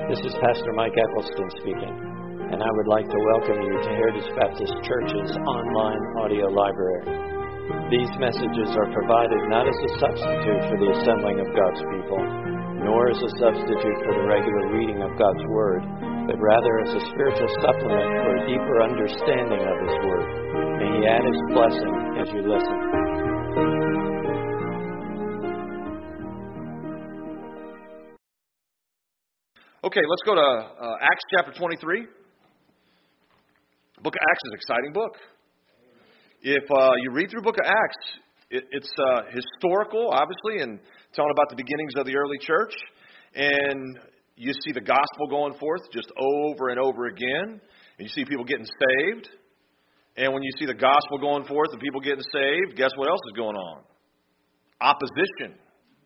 This is Pastor Mike Eccleston speaking, and I would like to welcome you to Heritage Baptist Church's online audio library. These messages are provided not as a substitute for the assembling of God's people, nor as a substitute for the regular reading of God's Word, but rather as a spiritual supplement for a deeper understanding of His Word. May He add His blessing as you listen. Okay, let's go to Acts chapter 23. The book of Acts is an exciting book. If you read through the book of Acts, it's historical, obviously, and telling about the beginnings of the early church. And you see the gospel going forth just over and over again. And you see people getting saved. And when you see the gospel going forth and people getting saved, guess what else is going on? Opposition.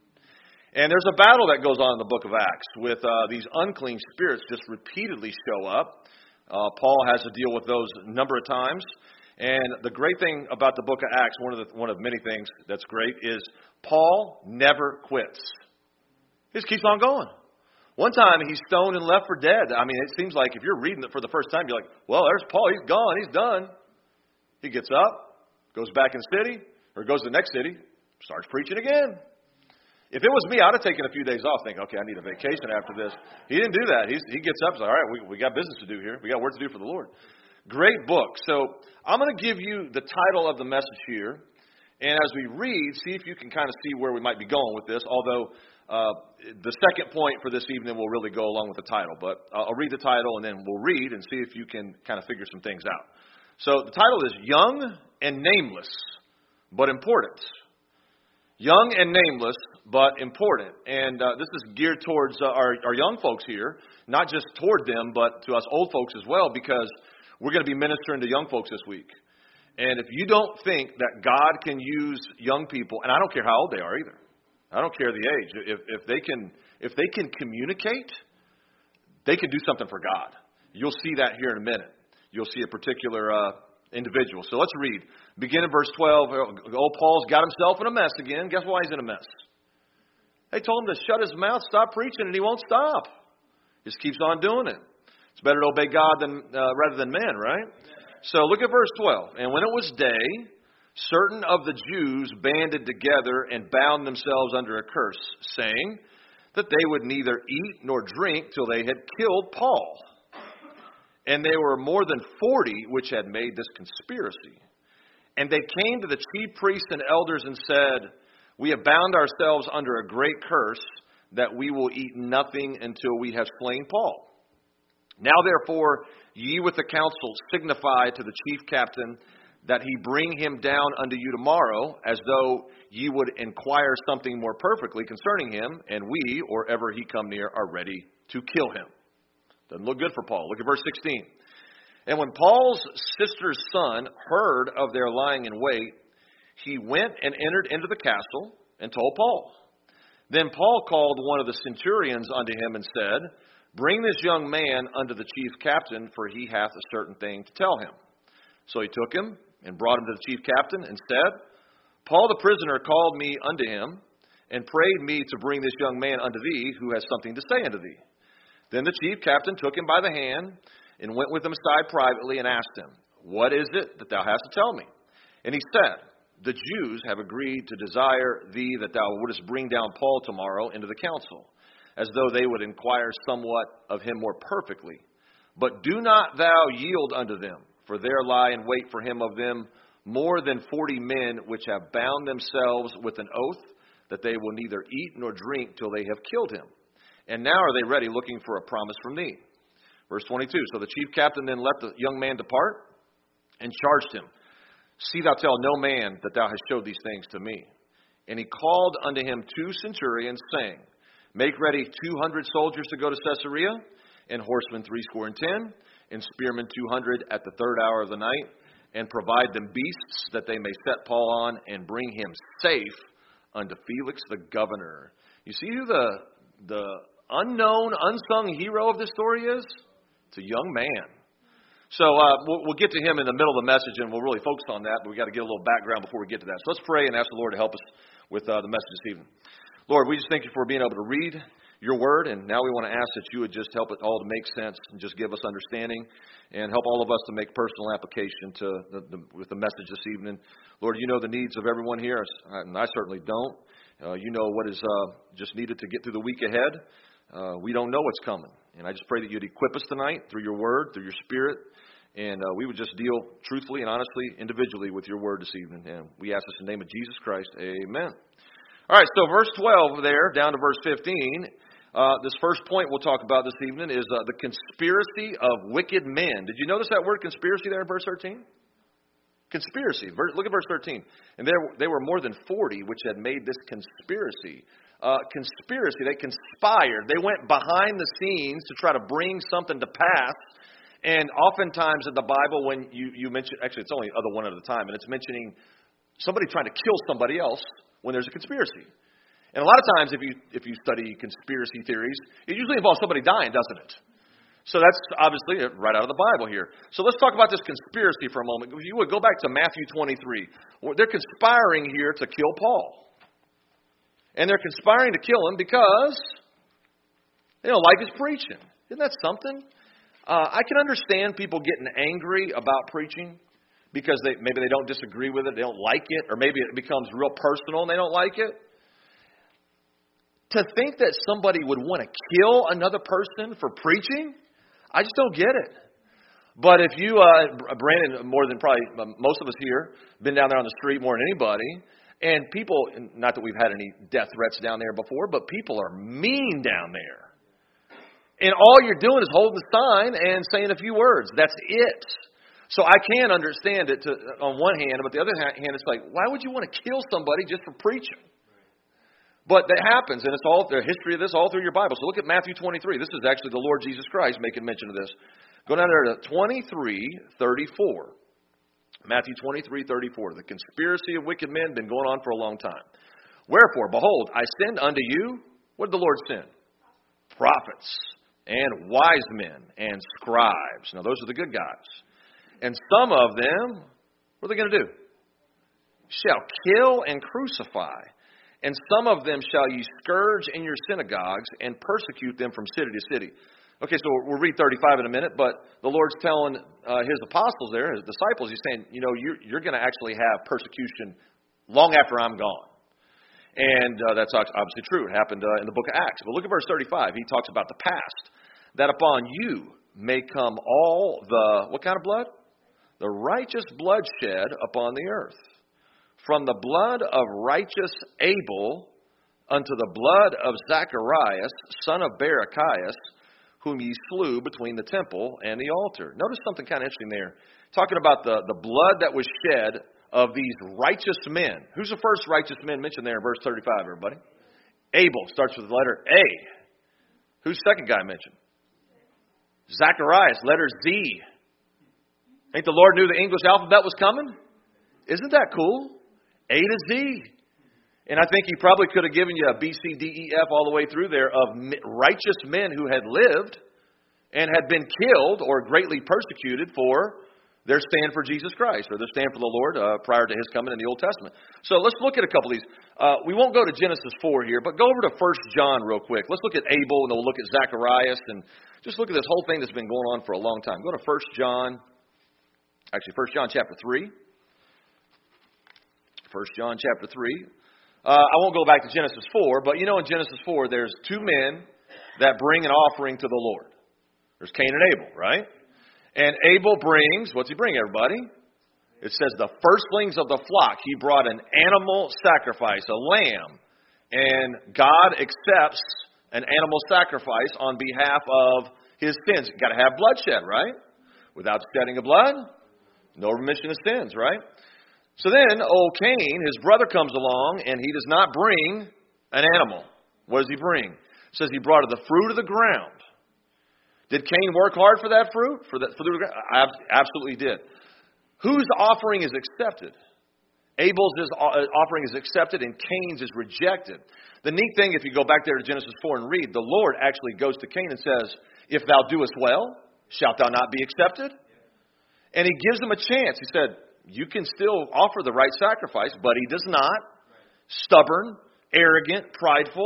And there's a battle that goes on in the book of Acts with these unclean spirits just repeatedly show up. Paul has to deal with those a number of times. And the great thing about the book of Acts, one of many things that's great, is Paul never quits. He just keeps on going. One time he's stoned and left for dead. I mean, it seems like if you're reading it for the first time, you're like, well, there's Paul. He's gone. He's done. He gets up, goes back in the city, or goes to the next city, starts preaching again. If it was me, I'd have taken a few days off, thinking, okay, I need a vacation after this. He didn't do that. He gets up and says, all right, we got business to do here. We got work to do for the Lord. Great book. So I'm going to give you the title of the message here. And as we read, see if you can kind of see where we might be going with this. Although the second point for this evening will really go along with the title. But I'll read the title and then we'll read and see if you can kind of figure some things out. So the title is Young and Nameless, but Important. Young and nameless, but important. And this is geared towards our young folks here, not just toward them, but to us old folks as well, because we're going to be ministering to young folks this week. And if you don't think that God can use young people, and I don't care how old they are either. I don't care the age. If they can communicate, they can do something for God. You'll see that here in a minute. You'll see a particular individual. So let's read. Begin in verse 12. Old Paul's got himself in a mess again. Guess why he's in a mess? They told him to shut his mouth, stop preaching, and he won't stop. Just keeps on doing it. It's better to obey God rather than men, right? So look at verse 12. And when it was day, certain of the Jews banded together and bound themselves under a curse, saying that they would neither eat nor drink till they had killed Paul. And there were more than 40 which had made this conspiracy. And they came to the chief priests and elders and said, we have bound ourselves under a great curse, that we will eat nothing until we have slain Paul. Now therefore, ye with the council signify to the chief captain that he bring him down unto you tomorrow, as though ye would inquire something more perfectly concerning him, and we, or ever he come near, are ready to kill him. Doesn't look good for Paul. Look at verse 16. And when Paul's sister's son heard of their lying in wait, he went and entered into the castle and told Paul. Then Paul called one of the centurions unto him and said, bring this young man unto the chief captain, for he hath a certain thing to tell him. So he took him and brought him to the chief captain and said, Paul the prisoner called me unto him and prayed me to bring this young man unto thee, who has something to say unto thee. Then the chief captain took him by the hand and went with him aside privately and asked him, what is it that thou hast to tell me? And he said, the Jews have agreed to desire thee that thou wouldest bring down Paul tomorrow into the council, as though they would inquire somewhat of him more perfectly. But do not thou yield unto them, for there lie in wait for him of them more than 40 men, which have bound themselves with an oath that they will neither eat nor drink till they have killed him. And now are they ready, looking for a promise from thee. Verse 22, so the chief captain then let the young man depart and charged him, see thou tell no man that thou hast showed these things to me. And he called unto him 2 centurions, saying, make ready 200 soldiers to go to Caesarea, and horsemen 70, and spearmen 200 at the 3rd hour of the night, and provide them beasts that they may set Paul on, and bring him safe unto Felix the governor. You see who the unknown, unsung hero of this story is? It's a young man. So we'll get to him in the middle of the message, and we'll really focus on that, but we've got to get a little background before we get to that. So let's pray and ask the Lord to help us with the message this evening. Lord, we just thank you for being able to read your word, and now we want to ask that you would just help it all to make sense and just give us understanding and help all of us to make personal application to with the message this evening. Lord, you know the needs of everyone here, and I certainly don't. You know what is just needed to get through the week ahead. We don't know what's coming, and I just pray that you'd equip us tonight through your word, through your spirit, and we would just deal truthfully and honestly, individually with your word this evening. And we ask this in the name of Jesus Christ. Amen. All right, so verse 12 there, down to verse 15. This first point we'll talk about this evening is the conspiracy of wicked men. Did you notice that word conspiracy there in verse 13? Conspiracy. Look at verse 13. And there were more than 40 which had made this conspiracy. Conspiracy, they conspired. They went behind the scenes to try to bring something to pass. And oftentimes in the Bible, when you mention, actually it's only one at a time, and it's mentioning somebody trying to kill somebody else when there's a conspiracy. And a lot of times, if you study conspiracy theories, it usually involves somebody dying, doesn't it? So that's obviously right out of the Bible here. So let's talk about this conspiracy for a moment. If you would go back to Matthew 23. They're conspiring here to kill Paul. And they're conspiring to kill him because they don't like his preaching. Isn't that something? I can understand people getting angry about preaching because maybe they don't disagree with it, they don't like it, or maybe it becomes real personal and they don't like it. To think that somebody would want to kill another person for preaching, I just don't get it. But if you, Brandon, more than probably most of us here, been down there on the street more than anybody, and people, not that we've had any death threats down there before, but people are mean down there. And all you're doing is holding the sign and saying a few words. That's it. So I can understand it on one hand, but the other hand, it's like, why would you want to kill somebody just for preaching? But that happens, and it's all the history of this all through your Bible. So look at Matthew 23. This is actually the Lord Jesus Christ making mention of this. Go down there to 23:34. Matthew 23:34. The conspiracy of wicked men been going on for a long time. Wherefore, behold, I send unto you, what did the Lord send? Prophets and wise men and scribes. Now those are the good guys. And some of them, what are they going to do? Shall kill and crucify. And some of them shall ye scourge in your synagogues and persecute them from city to city. Okay, so we'll read 35 in a minute, but the Lord's telling his apostles there, his disciples, he's saying, you know, you're going to actually have persecution long after I'm gone. And that's obviously true. It happened in the book of Acts. But look at verse 35. He talks about the past. That upon you may come all the, what kind of blood? The righteous bloodshed upon the earth. From the blood of righteous Abel unto the blood of Zacharias, son of Barachias, whom ye slew between the temple and the altar. Notice something kind of interesting there. Talking about the blood that was shed of these righteous men. Who's the first righteous man mentioned there in verse 35, everybody? Abel starts with the letter A. Who's the second guy mentioned? Zacharias, letter Z. Ain't the Lord knew the English alphabet was coming? Isn't that cool? A to Z. And I think he probably could have given you a B, C, D, E, F all the way through there of righteous men who had lived and had been killed or greatly persecuted for their stand for Jesus Christ or their stand for the Lord prior to his coming in the Old Testament. So let's look at a couple of these. We won't go to Genesis 4 here, but go over to 1 John real quick. Let's look at Abel and then we'll look at Zacharias and just look at this whole thing that's been going on for a long time. Go to 1 John chapter 3. 1 John chapter 3. I won't go back to Genesis 4, but you know in Genesis 4 there's two men that bring an offering to the Lord. There's Cain and Abel, right? And Abel brings, what's he bring, everybody? It says the firstlings of the flock. He brought an animal sacrifice, a lamb. And God accepts an animal sacrifice on behalf of his sins. You've got to have bloodshed, right? Without shedding of blood, no remission of sins, right? So then, old Cain, his brother, comes along, and he does not bring an animal. What does he bring? It says he brought the fruit of the ground. Did Cain work hard for that fruit? For the ground? Absolutely did. Whose offering is accepted? Abel's offering is accepted, and Cain's is rejected. The neat thing, if you go back there to Genesis 4 and read, the Lord actually goes to Cain and says, if thou doest well, shalt thou not be accepted? And he gives him a chance. He said, you can still offer the right sacrifice, but he does not. Stubborn, arrogant, prideful.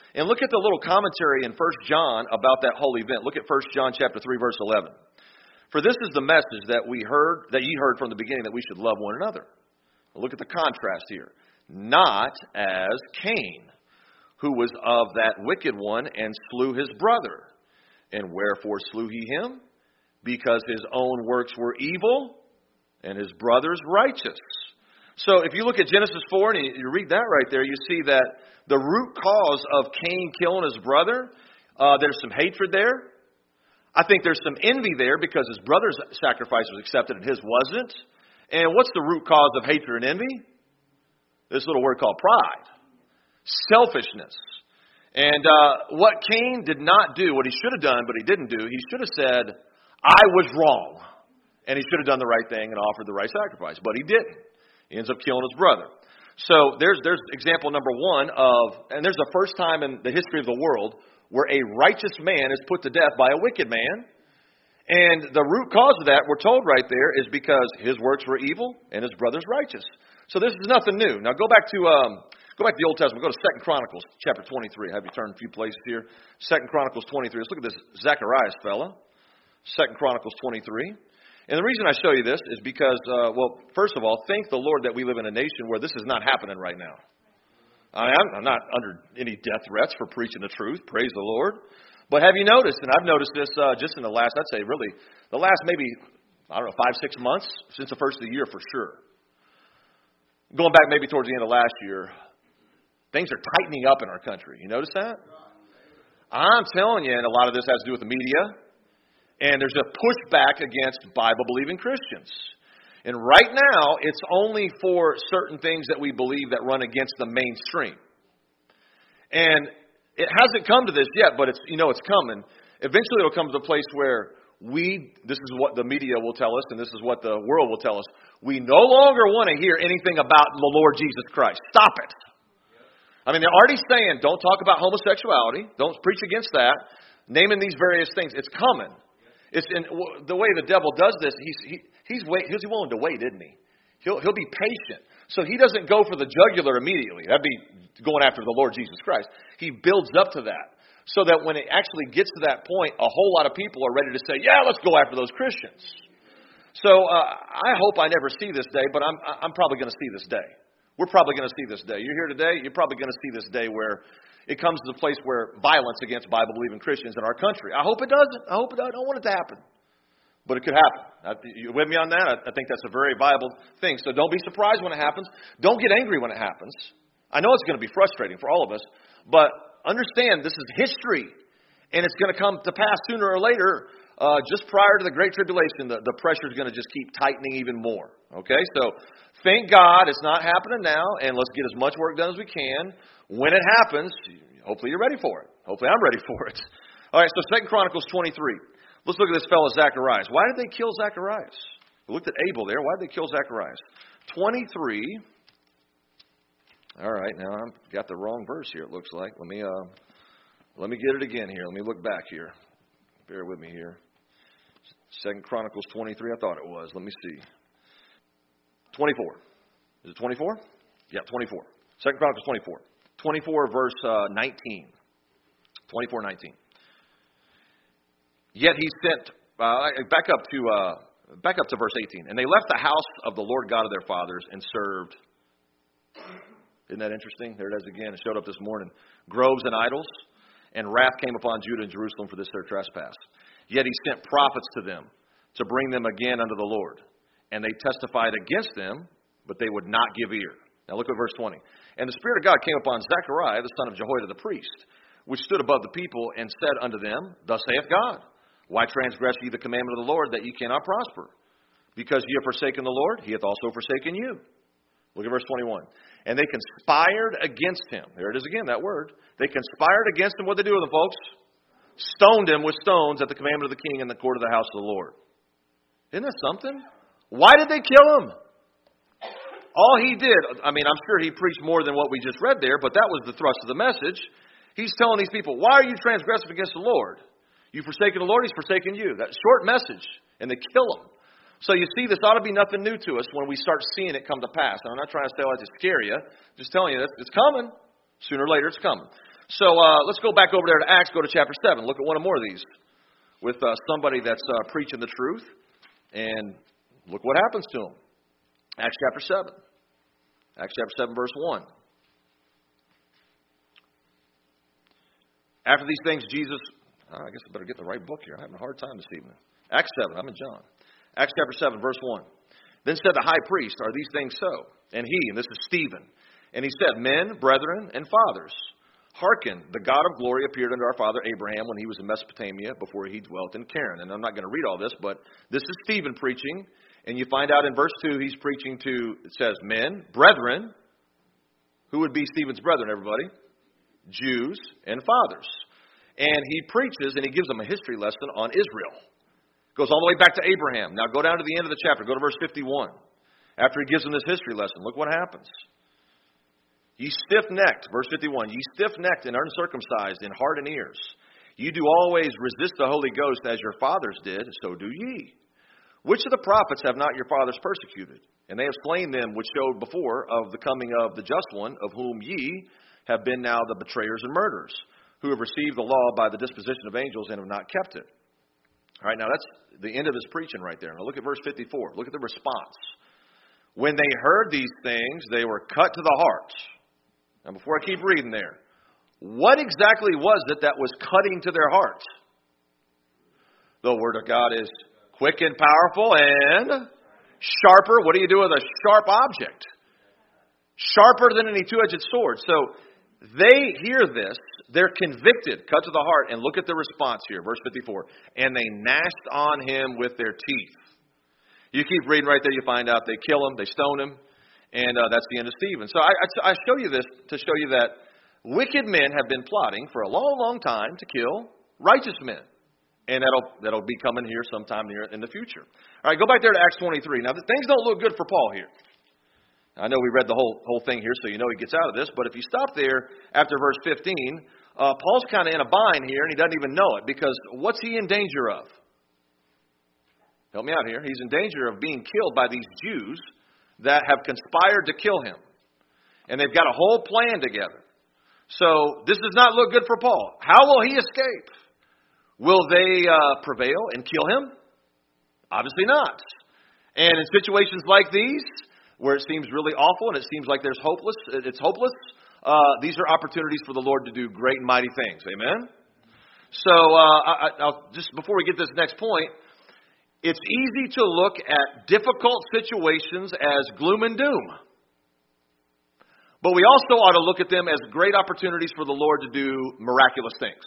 And look at the little commentary in 1 John about that whole event. Look at 1 John chapter 3, verse 11. For this is the message that ye heard from the beginning, that we should love one another. Look at the contrast here. Not as Cain, who was of that wicked one, and slew his brother. And wherefore slew he him? Because his own works were evil, and his brother's righteous. So if you look at Genesis 4 and you read that right there, you see that the root cause of Cain killing his brother, there's some hatred there. I think there's some envy there because his brother's sacrifice was accepted and his wasn't. And what's the root cause of hatred and envy? This little word called pride. Selfishness. And what Cain did not do, what he should have done, but he didn't do, he should have said, I was wrong. And he should have done the right thing and offered the right sacrifice. But he didn't. He ends up killing his brother. So there's example number one of, and there's the first time in the history of the world where a righteous man is put to death by a wicked man. And the root cause of that, we're told right there, is because his works were evil and his brother's righteous. So this is nothing new. Now go back to the Old Testament. Go to 2 Chronicles chapter 23. I have you turn a few places here. 2 Chronicles 23. Let's look at this Zacharias fella. 2 Chronicles 23. And the reason I show you this is because, first of all, thank the Lord that we live in a nation where this is not happening right now. I'm not under any death threats for preaching the truth. Praise the Lord. But have you noticed, and I've noticed this just in the last, I'd say really, the last maybe, 5-6 months, since the first of the year for sure. Going back maybe towards the end of last year, things are tightening up in our country. You notice that? I'm telling you, and a lot of this has to do with the media. And there's a pushback against Bible-believing Christians. And right now, it's only for certain things that we believe that run against the mainstream. And it hasn't come to this yet, but it's coming. Eventually, it'll come to the place where this is what the media will tell us, and this is what the world will tell us. We no longer want to hear anything about the Lord Jesus Christ. Stop it. I mean, they're already saying, don't talk about homosexuality. Don't preach against that. Naming these various things. It's coming. It's in the way the devil does this. He's willing to wait, isn't he? He'll be patient, so he doesn't go for the jugular immediately. That'd be going after the Lord Jesus Christ. He builds up to that, so that when it actually gets to that point, a whole lot of people are ready to say, "Yeah, let's go after those Christians." So I hope I never see this day, but I'm probably going to see this day. We're probably going to see this day. You're here today. You're probably going to see this day where it comes to the place where violence against Bible-believing Christians in our country. I hope it doesn't. I don't want it to happen. But it could happen. You with me on that? I think that's a very viable thing. So don't be surprised when it happens. Don't get angry when it happens. I know it's going to be frustrating for all of us. But understand this is history. And it's going to come to pass sooner or later. Just prior to the Great Tribulation, the pressure is going to just keep tightening even more. Okay? So thank God it's not happening now. And let's get as much work done as we can. When it happens, hopefully you're ready for it. Hopefully I'm ready for it. All right, so 2 Chronicles 23. Let's look at this fellow Zacharias. Why did they kill Zacharias? We looked at Abel there. Why did they kill Zacharias? 23. All right, now I've got the wrong verse here, it looks like. Let me get it again here. Let me look back here. Bear with me here. 2 Chronicles 23, I thought it was. Let me see. 24. Is it 24? Yeah, 24. 2 Chronicles 24. 24 verse 19. 24:19. Yet he sent back up to verse 18. And they left the house of the Lord God of their fathers and served. Isn't that interesting? There it is again. It showed up this morning. Groves and idols, and wrath came upon Judah and Jerusalem for this their trespass. Yet he sent prophets to them to bring them again unto the Lord. And they testified against them, but they would not give ear. Now look at verse 20. And the Spirit of God came upon Zechariah, the son of Jehoiada the priest, which stood above the people, and said unto them, Thus saith God, Why transgress ye the commandment of the Lord, that ye cannot prosper? Because ye have forsaken the Lord, he hath also forsaken you. Look at verse 21. And they conspired against him. There it is again, that word. They conspired against him. What did they do with him, folks? Stoned him with stones at the commandment of the king in the court of the house of the Lord. Isn't that something? Why did they kill him? All he did, I'm sure he preached more than what we just read there, but that was the thrust of the message. He's telling these people, why are you transgressing against the Lord? You've forsaken the Lord, he's forsaken you. That short message, and they kill him. So you see, this ought to be nothing new to us when we start seeing it come to pass. And I'm not trying to say, to scare you. Just telling you that it's coming. Sooner or later, it's coming. So let's go back over there to Acts, go to chapter 7. Look at one or more of these with somebody that's preaching the truth. And look what happens to him. Acts chapter 7. Acts chapter 7, verse 1. After these things, Jesus... I guess I better get the right book here. I'm having a hard time this evening. Acts 7. I'm in John. Acts chapter 7, verse 1. Then said the high priest, are these things so? And he, and this is Stephen, and he said, men, brethren, and fathers, hearken, the God of glory appeared unto our father Abraham when he was in Mesopotamia before he dwelt in Canaan. And I'm not going to read all this, but this is Stephen preaching. And you find out in verse 2, he's preaching to, it says, men, brethren. Who would be Stephen's brethren, everybody? Jews and fathers. And he preaches and he gives them a history lesson on Israel. Goes all the way back to Abraham. Now go down to the end of the chapter. Go to verse 51. After he gives them this history lesson, look what happens. Ye stiff-necked, verse 51, ye stiff-necked and uncircumcised in heart and ears. You do always resist the Holy Ghost as your fathers did, so do ye. Which of the prophets have not your fathers persecuted? And they have slain them which showed before of the coming of the just one, of whom ye have been now the betrayers and murderers, who have received the law by the disposition of angels and have not kept it. All right, now that's the end of his preaching right there. Now look at verse 54. Look at the response. When they heard these things, they were cut to the heart. Now before I keep reading there, what exactly was it that was cutting to their heart? The Word of God is quick and powerful and sharper. What do you do with a sharp object? Sharper than any two-edged sword. So they hear this. They're convicted, cut to the heart, and look at the response here, verse 54. And they gnashed on him with their teeth. You keep reading right there, you find out they kill him, they stone him, and that's the end of Stephen. So I show you this to show you that wicked men have been plotting for a long, long time to kill righteous men. And that'll be coming here sometime near in the future. All right, go back there to Acts 23. Now, things don't look good for Paul here. I know we read the whole thing here, so you know he gets out of this. But if you stop there after verse 15, Paul's kind of in a bind here, and he doesn't even know it. Because what's he in danger of? Help me out here. He's in danger of being killed by these Jews that have conspired to kill him. And they've got a whole plan together. So this does not look good for Paul. How will he escape? Will they prevail and kill him? Obviously not. And in situations like these, where it seems really awful and it seems like it's hopeless, these are opportunities for the Lord to do great and mighty things. Amen? So I'll just before we get to this next point, it's easy to look at difficult situations as gloom and doom. But we also ought to look at them as great opportunities for the Lord to do miraculous things.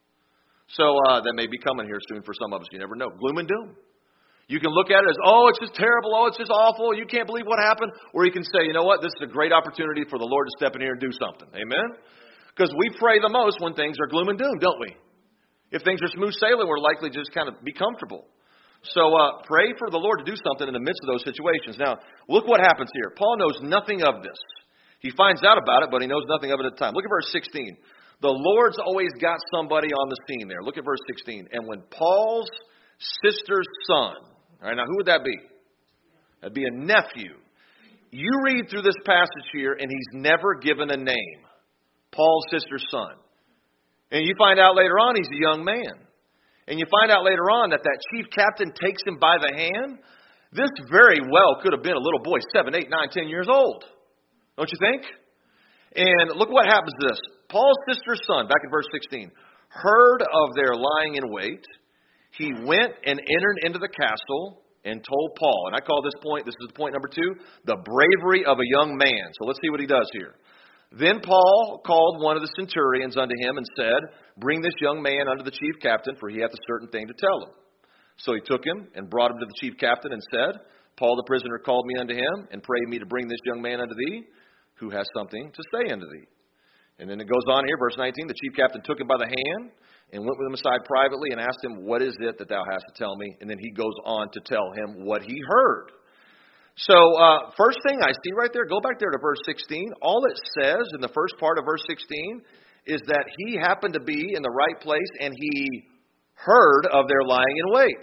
So that may be coming here soon for some of us. You never know. Gloom and doom. You can look at it as, oh, it's just terrible. Oh, it's just awful. You can't believe what happened. Or you can say, you know what? This is a great opportunity for the Lord to step in here and do something. Amen? Because we pray the most when things are gloom and doom, don't we? If things are smooth sailing, we're likely to just kind of be comfortable. So pray for the Lord to do something in the midst of those situations. Now, look what happens here. Paul knows nothing of this. He finds out about it, but he knows nothing of it at the time. Look at verse 16. The Lord's always got somebody on the scene there. Look at verse 16. And when Paul's sister's son, all right, now who would that be? That'd be a nephew. You read through this passage here, and he's never given a name. Paul's sister's son. And you find out later on he's a young man. And you find out later on that chief captain takes him by the hand. This very well could have been a little boy, 7, 8, 9, 10 years old. Don't you think? And look what happens to this. Paul's sister's son, back in verse 16, heard of their lying in wait. He went and entered into the castle and told Paul. And I call this is point number 2, the bravery of a young man. So let's see what he does here. Then Paul called one of the centurions unto him and said, bring this young man unto the chief captain, for he hath a certain thing to tell him. So he took him and brought him to the chief captain and said, Paul the prisoner called me unto him and prayed me to bring this young man unto thee, who has something to say unto thee. And then it goes on here, verse 19, the chief captain took him by the hand and went with him aside privately and asked him, what is it that thou hast to tell me? And then he goes on to tell him what he heard. So first thing I see right there, go back there to verse 16. All it says in the first part of verse 16 is that he happened to be in the right place and he heard of their lying in wait.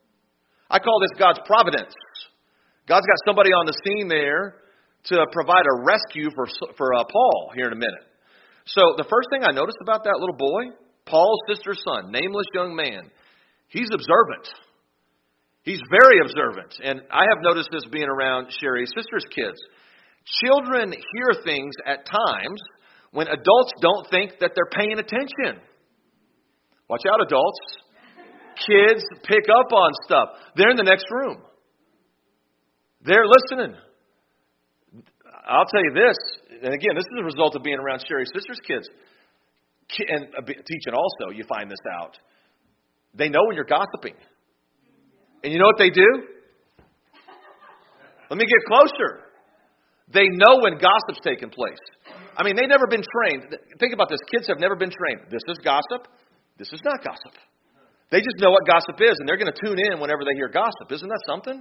I call this God's providence. God's got somebody on the scene there to provide a rescue for Paul here in a minute. So the first thing I noticed about that little boy, Paul's sister's son, nameless young man, he's observant. He's very observant. And I have noticed this being around Sherry's sister's kids. Children hear things at times when adults don't think that they're paying attention. Watch out, adults. Kids pick up on stuff. They're in the next room. They're listening. I'll tell you this, and again, this is a result of being around Sherry's sister's kids. And teaching also, you find this out. They know when you're gossiping. And you know what they do? Let me get closer. They know when gossip's taking place. I mean, they've never been trained. Think about this. Kids have never been trained. This is gossip. This is not gossip. They just know what gossip is, and they're going to tune in whenever they hear gossip. Isn't that something?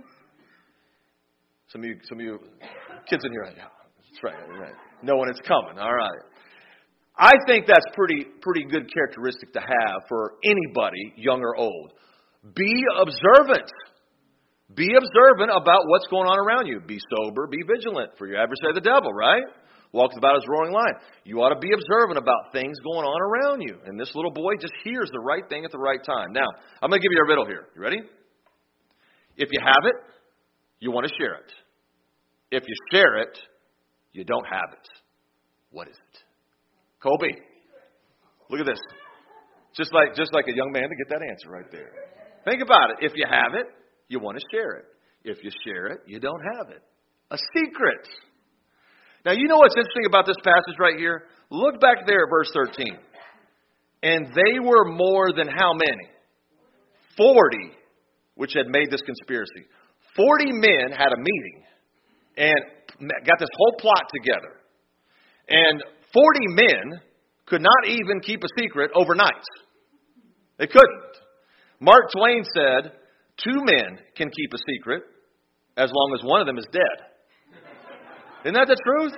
Some of you kids in here, yeah, that's right. Know when it's coming. All right. I think that's pretty good characteristic to have for anybody, young or old. Be observant. Be observant about what's going on around you. Be sober, be vigilant, for your adversary the devil, right? Walks about his roaring lion. You ought to be observant about things going on around you. And this little boy just hears the right thing at the right time. Now, I'm going to give you a riddle here. You ready? If you have it, you want to share it. If you share it, you don't have it. What is it? Colby, look at this. Just like a young man to get that answer right there. Think about it. If you have it, you want to share it. If you share it, you don't have it. A secret. Now, you know what's interesting about this passage right here? Look back there at verse 13. And they were more than how many? 40, which had made this conspiracy. 40 men had a meeting and got this whole plot together. And 40 men could not even keep a secret overnight. They couldn't. Mark Twain said, 2 men can keep a secret as long as one of them is dead. Isn't that the truth?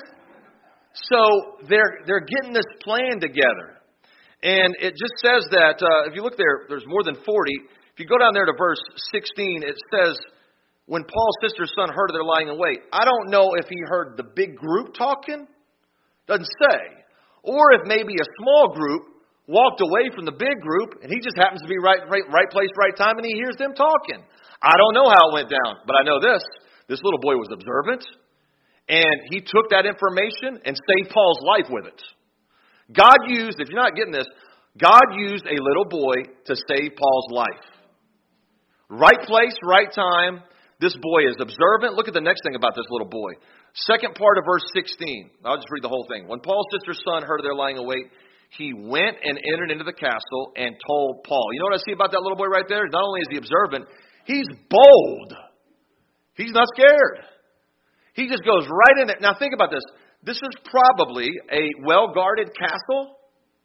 So they're getting this plan together. And it just says that, if you look there, there's more than 40. If you go down there to verse 16, it says, when Paul's sister's son heard they're lying in wait. I don't know if he heard the big group talking. Doesn't say. Or if maybe a small group walked away from the big group and he just happens to be right place, right time, and he hears them talking. I don't know how it went down, but I know this. This little boy was observant, and he took that information and saved Paul's life with it. God used, if you're not getting this, God used a little boy to save Paul's life. Right place, right time. This boy is observant. Look at the next thing about this little boy. Second part of verse 16. I'll just read the whole thing. When Paul's sister's son heard they're lying in wait, he went and entered into the castle and told Paul. You know what I see about that little boy right there? Not only is he observant, he's bold. He's not scared. He just goes right in there. Now think about this. This is probably a well-guarded castle.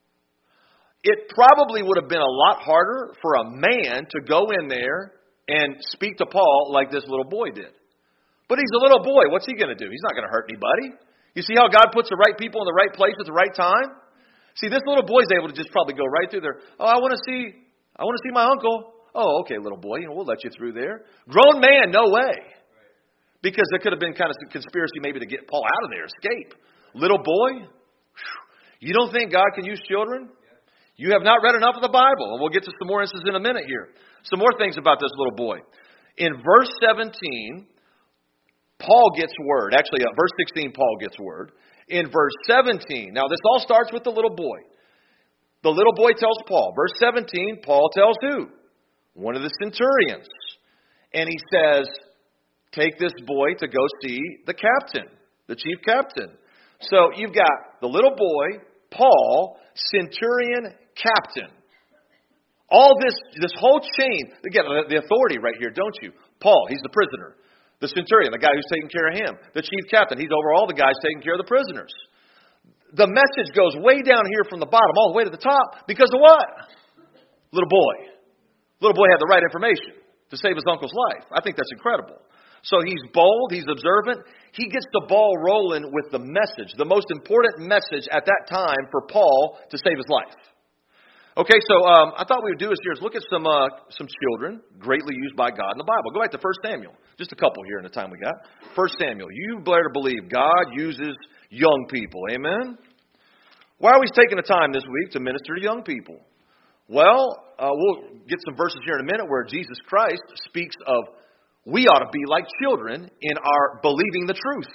It probably would have been a lot harder for a man to go in there and speak to Paul like this little boy did. But he's a little boy. What's he going to do? He's not going to hurt anybody. You see how God puts the right people in the right place at the right time? See, this little boy's able to just probably go right through there. Oh, I want to see my uncle. Oh, okay, little boy, we'll let you through there. Grown man, no way. Because there could have been kind of some conspiracy maybe to get Paul out of there, escape. Little boy, you don't think God can use children? You have not read enough of the Bible. And we'll get to some more instances in a minute here. Some more things about this little boy. In verse 17, Paul gets word. Actually, verse 16, Paul gets word. In verse 17, now this all starts with the little boy. The little boy tells Paul. Verse 17, Paul tells who? One of the centurions. And he says, take this boy to go see the captain, the chief captain. So you've got the little boy, Paul, centurion, captain. All this whole chain, again, the authority right here, don't you? Paul, he's the prisoner. The centurion, the guy who's taking care of him. The chief captain, he's over all the guys taking care of the prisoners. The message goes way down here from the bottom all the way to the top because of what? Little boy. Little boy had the right information to save his uncle's life. I think that's incredible. So he's bold, he's observant. He gets the ball rolling with the message, the most important message at that time for Paul to save his life. Okay, so I thought we would do this here is look at some children greatly used by God in the Bible. Go back to 1 Samuel. Just a couple here in the time we got. 1 Samuel. You better believe God uses young people. Amen? Why are we taking the time this week to minister to young people? Well, we'll get some verses here in a minute where Jesus Christ speaks of we ought to be like children in our believing the truth.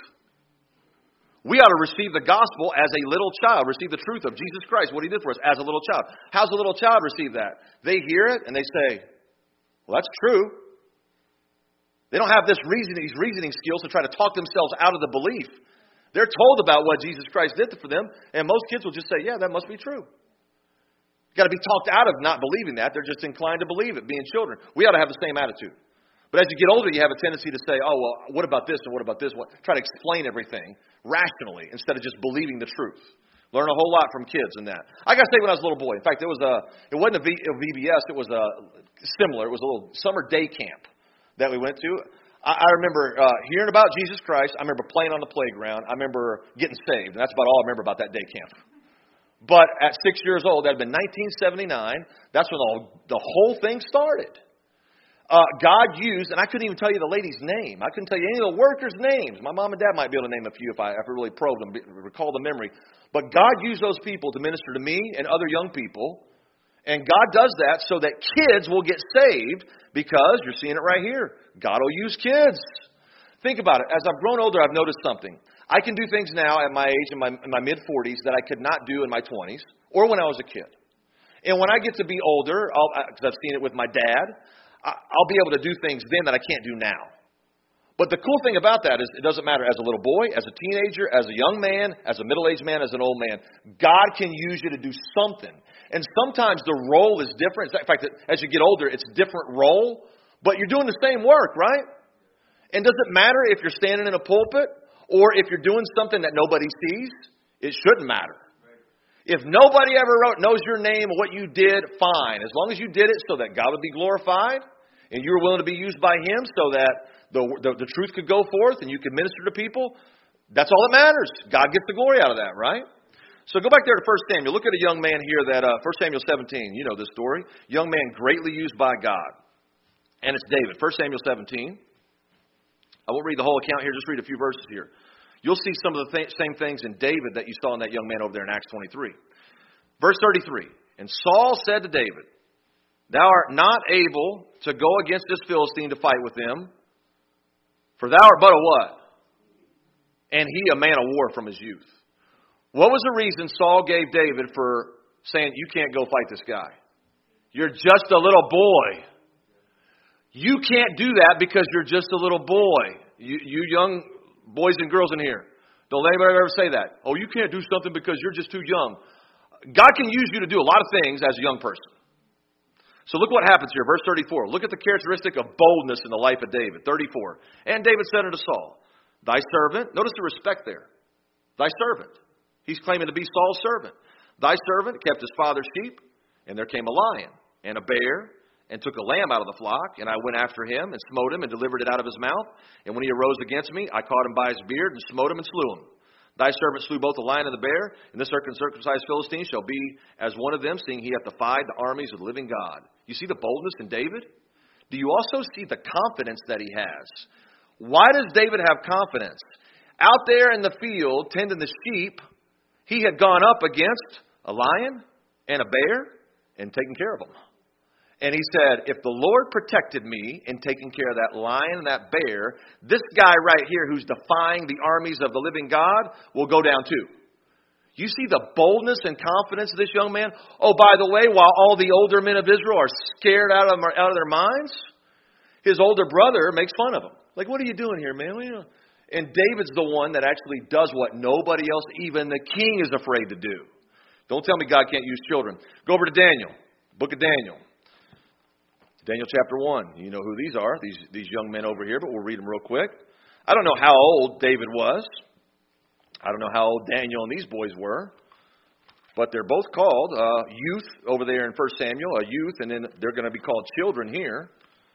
We ought to receive the gospel as a little child, receive the truth of Jesus Christ, what he did for us as a little child. How's a little child receive that? They hear it and they say, well, that's true. They don't have these reasoning skills to try to talk themselves out of the belief. They're told about what Jesus Christ did for them, and most kids will just say, yeah, that must be true. You've got to be talked out of not believing that. They're just inclined to believe it, being children. We ought to have the same attitude. But as you get older, you have a tendency to say, oh, well, what about this and what about this? Try to explain everything rationally instead of just believing the truth. Learn a whole lot from kids in that. I got to say, when I was a little boy, in fact, it wasn't a VBS, it was similar. It was a little summer day camp that we went to. I remember hearing about Jesus Christ. I remember playing on the playground. I remember getting saved. And that's about all I remember about that day camp. But at 6 years old, that had been 1979. That's when the whole thing started. God used, and I couldn't even tell you the lady's name. I couldn't tell you any of the workers' names. My mom and dad might be able to name a few if I really probed them, recall the memory. But God used those people to minister to me and other young people. And God does that so that kids will get saved because, you're seeing it right here, God will use kids. Think about it. As I've grown older, I've noticed something. I can do things now at my age, in my mid-40s, that I could not do in my 20s or when I was a kid. And when I get to be older, because I've seen it with my dad, I'll be able to do things then that I can't do now. But the cool thing about that is it doesn't matter as a little boy, as a teenager, as a young man, as a middle-aged man, as an old man. God can use you to do something. And sometimes the role is different. In fact, as you get older, it's a different role. But you're doing the same work, right? And does it matter if you're standing in a pulpit or if you're doing something that nobody sees? It shouldn't matter. If nobody ever knows your name or what you did, fine. As long as you did it so that God would be glorified and you were willing to be used by Him so that the truth could go forth and you could minister to people, that's all that matters. God gets the glory out of that, right? So go back there to 1 Samuel. Look at a young man here 1 Samuel 17. You know this story. Young man greatly used by God. And it's David. 1 Samuel 17. I won't read the whole account here. Just read a few verses here. You'll see some of the same things in David that you saw in that young man over there in Acts 23. Verse 33. And Saul said to David, Thou art not able to go against this Philistine to fight with him, for thou art but a what? And he a man of war from his youth. What was the reason Saul gave David for saying, you can't go fight this guy? You're just a little boy. You can't do that because you're just a little boy. You young boys and girls in here, don't let anybody ever say that. Oh, you can't do something because you're just too young. God can use you to do a lot of things as a young person. So look what happens here, verse 34. Look at the characteristic of boldness in the life of David. 34. And David said unto Saul, Thy servant, notice the respect there. Thy servant. He's claiming to be Saul's servant. Thy servant kept his father's sheep, and there came a lion and a bear, and took a lamb out of the flock, and I went after him, and smote him, and delivered it out of his mouth. And when he arose against me, I caught him by his beard, and smote him, and slew him. Thy servant slew both the lion and the bear, and this uncircumcised Philistine shall be as one of them, seeing he hath defied the armies of the living God. You see the boldness in David? Do you also see the confidence that he has? Why does David have confidence? Out there in the field, tending the sheep, he had gone up against a lion and a bear and taken care of them. And he said, if the Lord protected me in taking care of that lion and that bear, this guy right here who's defying the armies of the living God will go down too. You see the boldness and confidence of this young man? Oh, by the way, while all the older men of Israel are scared out of their minds, his older brother makes fun of him. Like, what are you doing here, man? And David's the one that actually does what nobody else, even the king, is afraid to do. Don't tell me God can't use children. Go over to Daniel, book of Daniel. Daniel chapter 1. You know who these are, these young men over here, but we'll read them real quick. I don't know how old David was. I don't know how old Daniel and these boys were. But they're both called youth over there in 1 Samuel, a youth, and then they're going to be called children here.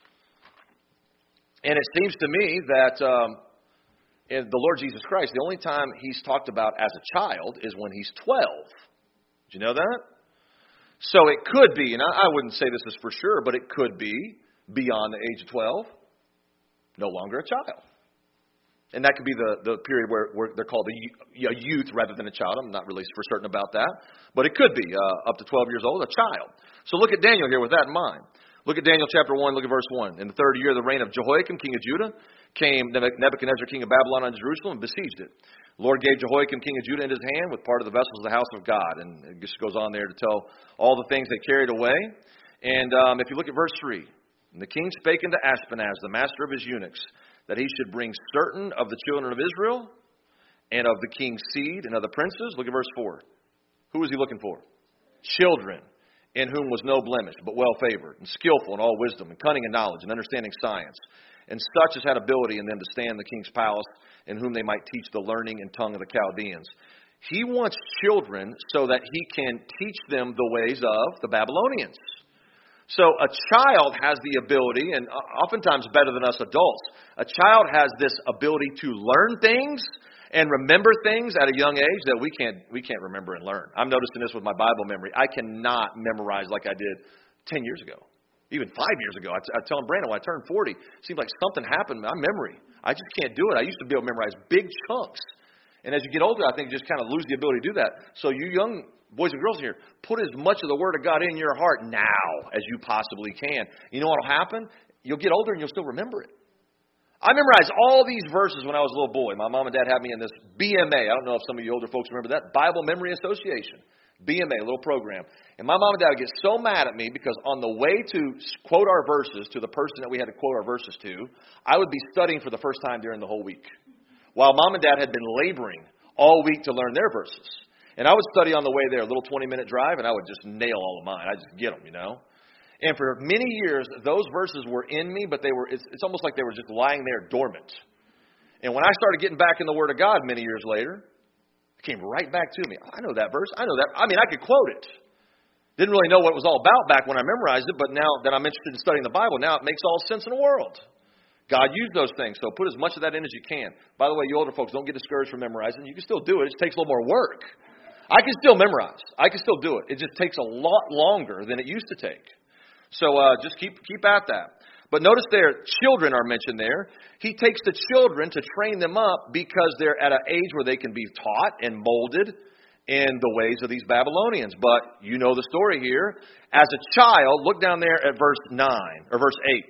And it seems to me that in the Lord Jesus Christ, the only time he's talked about as a child is when he's 12. Did you know that? So it could be, and I wouldn't say this is for sure, but it could be beyond the age of 12, no longer a child. And that could be the period where they're called a youth rather than a child. I'm not really for certain about that. But it could be up to 12 years old, a child. So look at Daniel here with that in mind. Look at Daniel chapter 1, look at verse 1. In the third year of the reign of Jehoiakim, king of Judah, came Nebuchadnezzar, king of Babylon, on Jerusalem and besieged it. The Lord gave Jehoiakim, king of Judah, in his hand with part of the vessels of the house of God. And it just goes on there to tell all the things they carried away. And if you look at verse 3, and the king spake unto Ashpenaz, the master of his eunuchs, that he should bring certain of the children of Israel and of the king's seed and of the princes. Look at verse 4. Who was he looking for? Children, in whom was no blemish, but well favored, and skillful in all wisdom, and cunning in knowledge, and understanding science, and such as had ability in them to stand in the king's palace, in whom they might teach the learning and tongue of the Chaldeans. He wants children so that he can teach them the ways of the Babylonians. So a child has the ability, and oftentimes better than us adults, a child has this ability to learn things and remember things at a young age that we can't remember and learn. I'm noticing this with my Bible memory. I cannot memorize like I did 10 years ago, even 5 years ago. I tell Brandon when I turned 40, it seemed like something happened in my memory. I just can't do it. I used to be able to memorize big chunks. And as you get older, I think you just kind of lose the ability to do that. So you young boys and girls here, put as much of the Word of God in your heart now as you possibly can. You know what will happen? You'll get older and you'll still remember it. I memorized all these verses when I was a little boy. My mom and dad had me in this BMA. I don't know if some of you older folks remember that. Bible Memory Association. BMA, a little program. And my mom and dad would get so mad at me because on the way to quote our verses to the person that we had to quote our verses to, I would be studying for the first time during the whole week, while mom and dad had been laboring all week to learn their verses. And I would study on the way there, a little 20-minute drive, and I would just nail all of mine. I'd just get them, you know. And for many years, those verses were in me, but it's almost like they were just lying there dormant. And when I started getting back in the Word of God many years later, it came right back to me. I know that verse. I know that. I mean, I could quote it. Didn't really know what it was all about back when I memorized it, but now that I'm interested in studying the Bible, now it makes all sense in the world. God used those things, so put as much of that in as you can. By the way, you older folks, don't get discouraged from memorizing. You can still do it. It just takes a little more work. I can still memorize. I can still do it. It just takes a lot longer than it used to take. So just keep at that. But notice there, children are mentioned there. He takes the children to train them up because they're at an age where they can be taught and molded in the ways of these Babylonians. But you know the story here. As a child, look down there at verse 9 or verse 8.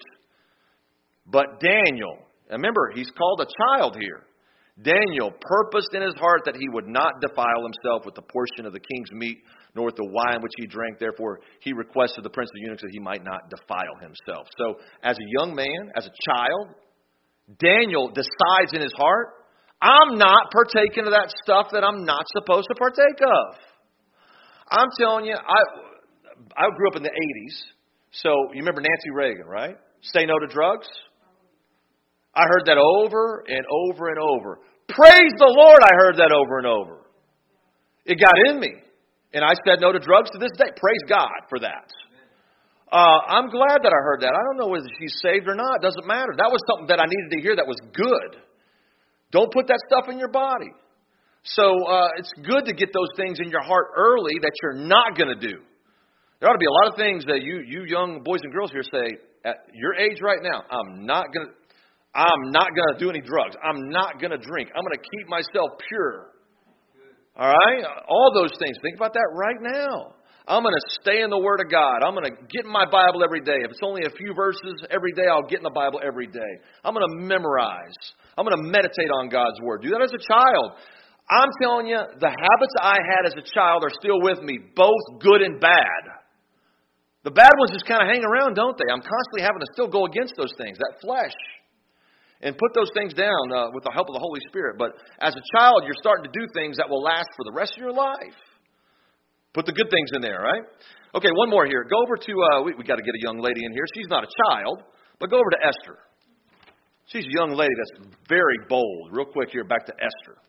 But Daniel, remember, he's called a child here. Daniel purposed in his heart that he would not defile himself with the portion of the king's meat, nor with the wine which he drank. Therefore, he requested the prince of the eunuchs that he might not defile himself. So, as a young man, as a child, Daniel decides in his heart, I'm not partaking of that stuff that I'm not supposed to partake of. I'm telling you, I grew up in the 80s. So, you remember Nancy Reagan, right? Say no to drugs. I heard that over and over and over. Praise the Lord, I heard that over and over. It got in me. And I said no to drugs to this day. Praise God for that. I'm glad that I heard that. I don't know whether she's saved or not. It doesn't matter. That was something that I needed to hear that was good. Don't put that stuff in your body. So it's good to get those things in your heart early that you're not going to do. There ought to be a lot of things that you young boys and girls here say, at your age right now, I'm not going to do any drugs. I'm not going to drink. I'm going to keep myself pure. All right? All those things. Think about that right now. I'm going to stay in the Word of God. I'm going to get in my Bible every day. If it's only a few verses every day, I'll get in the Bible every day. I'm going to memorize. I'm going to meditate on God's Word. Do that as a child. I'm telling you, the habits I had as a child are still with me, both good and bad. The bad ones just kind of hang around, don't they? I'm constantly having to still go against those things, that flesh. And put those things down with the help of the Holy Spirit. But as a child, you're starting to do things that will last for the rest of your life. Put the good things in there, right? Okay, one more here. Go over to, we got to get a young lady in here. She's not a child, but go over to Esther. She's a young lady that's very bold. Real quick here, back to Esther.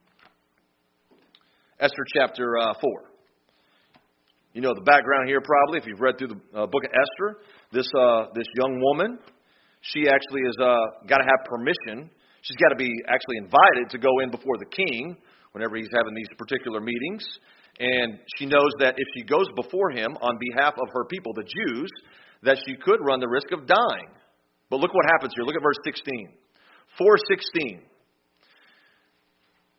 Esther chapter 4. You know the background here probably, if you've read through the book of Esther. This young woman, she actually has got to have permission. She's got to be actually invited to go in before the king whenever he's having these particular meetings. And she knows that if she goes before him on behalf of her people, the Jews, that she could run the risk of dying. But look what happens here. Look at verse 16. 4:16.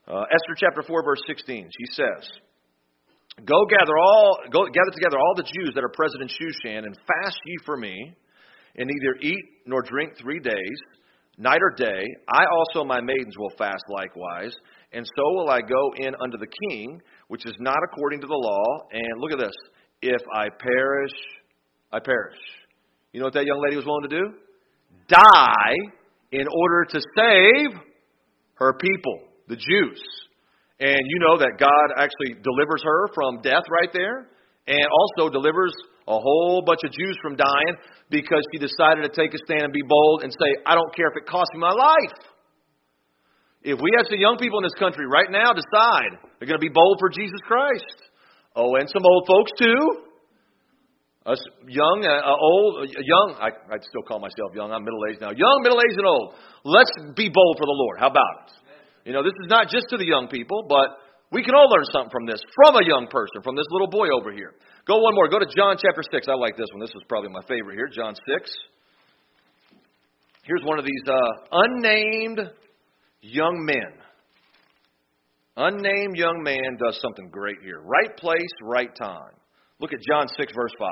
Esther chapter 4, verse 16. She says, Go gather together all the Jews that are present in Shushan, and fast ye for me, and neither eat nor drink 3 days, night or day. I also my maidens will fast likewise, and so will I go in unto the king, which is not according to the law. And look at this. If I perish, I perish. You know what that young lady was willing to do? Die in order to save her people, the Jews. And you know that God actually delivers her from death right there, and also delivers a whole bunch of Jews from dying because she decided to take a stand and be bold and say, I don't care if it costs me my life. If we had some young people in this country right now decide they're going to be bold for Jesus Christ, and some old folks too, us young, I'd still call myself young, I'm middle-aged now, young, middle-aged, and old, let's be bold for the Lord. How about it? You know, this is not just to the young people, but we can all learn something from this, from a young person, from this little boy over here. Go one more. Go to John chapter 6. I like this one. This was probably my favorite here. John 6. Here's one of these unnamed young men. Unnamed young man does something great here. Right place, right time. Look at John 6, verse 5.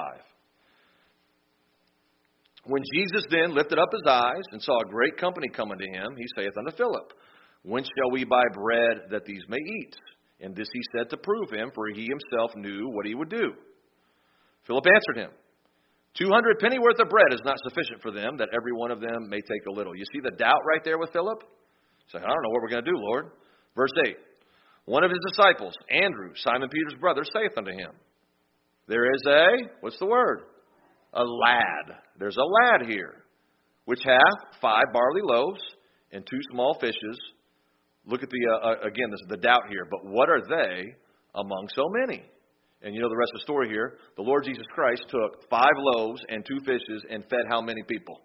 When Jesus then lifted up his eyes and saw a great company coming to him, he saith unto Philip, Whence shall we buy bread that these may eat? And this he said to prove him, for he himself knew what he would do. Philip answered him, 200 pennyworth of bread is not sufficient for them, that every one of them may take a little. You see the doubt right there with Philip? He's like, I don't know what we're going to do, Lord. Verse 8. One of his disciples, Andrew, Simon Peter's brother, saith unto him, There is what's the word? A lad. There's a lad here, which hath 5 barley loaves and 2 small fishes. Look at again, this is the doubt here. But what are they among so many? And you know the rest of the story here. The Lord Jesus Christ took 5 loaves and 2 fishes and fed how many people?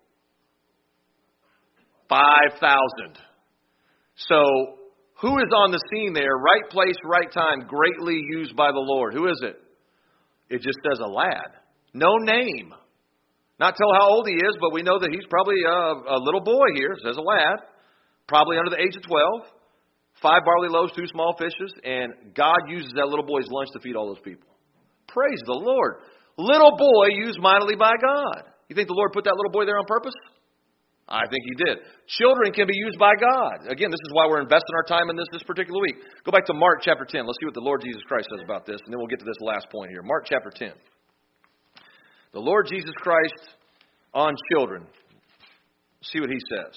5,000. So, who is on the scene there? Right place, right time, greatly used by the Lord. Who is it? It just says a lad. No name. Not tell how old he is, but we know that he's probably a little boy here. It says a lad. Probably under the age of 12. 5 barley loaves, 2 small fishes, and God uses that little boy's lunch to feed all those people. Praise the Lord. Little boy used mightily by God. You think the Lord put that little boy there on purpose? I think he did. Children can be used by God. Again, this is why we're investing our time in this particular week. Go back to Mark chapter 10. Let's see what the Lord Jesus Christ says about this, and then we'll get to this last point here. Mark chapter 10. The Lord Jesus Christ on children. See what he says.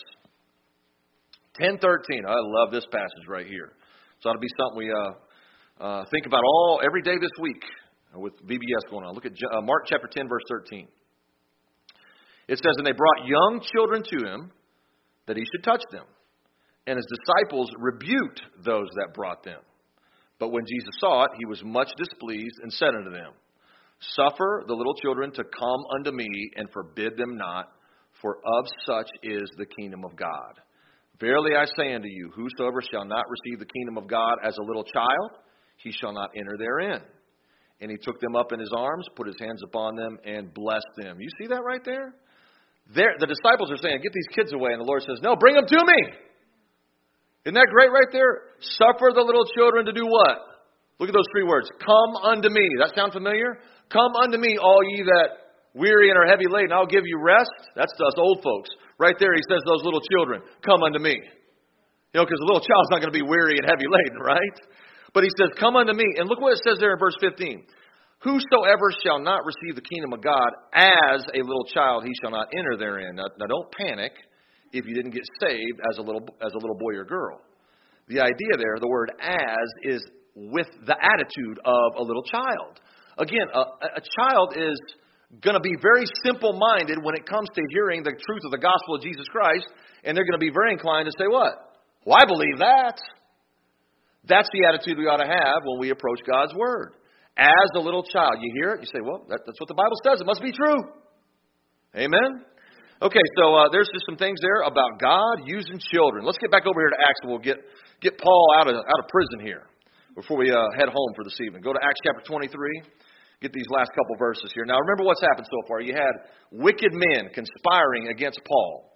10:13. I love this passage right here. So it ought to be something we think about every day this week with VBS going on. Look at Mark chapter 10, verse 13. It says, And they brought young children to him, that he should touch them. And his disciples rebuked those that brought them. But when Jesus saw it, he was much displeased, and said unto them, Suffer the little children to come unto me, and forbid them not, for of such is the kingdom of God. Verily I say unto you, whosoever shall not receive the kingdom of God as a little child, he shall not enter therein. And he took them up in his arms, put his hands upon them, and blessed them. You see that right there? The disciples are saying, get these kids away. And the Lord says, no, bring them to me. Isn't that great right there? Suffer the little children to do what? Look at those 3 words. Come unto me. Does that sound familiar? Come unto me, all ye that weary and are heavy laden. I'll give you rest. That's to us old folks. Right there, he says those little children, come unto me. You know, because the little child's not going to be weary and heavy laden, right? But he says, come unto me. And look what it says there in verse 15. Whosoever shall not receive the kingdom of God as a little child, he shall not enter therein. Now don't panic if you didn't get saved as a little boy or girl. The idea there, the word as, is with the attitude of a little child. Again, a child is going to be very simple-minded when it comes to hearing the truth of the gospel of Jesus Christ, and they're going to be very inclined to say, what? Well, I believe that. That's the attitude we ought to have when we approach God's Word. As a little child. You hear it, you say, well, that's what the Bible says. It must be true. Amen? Okay, so there's just some things there about God using children. Let's get back over here to Acts, and we'll get Paul out of prison here before we head home for this evening. Go to Acts chapter 23. Get these last couple verses here. Now, remember what's happened so far. You had wicked men conspiring against Paul.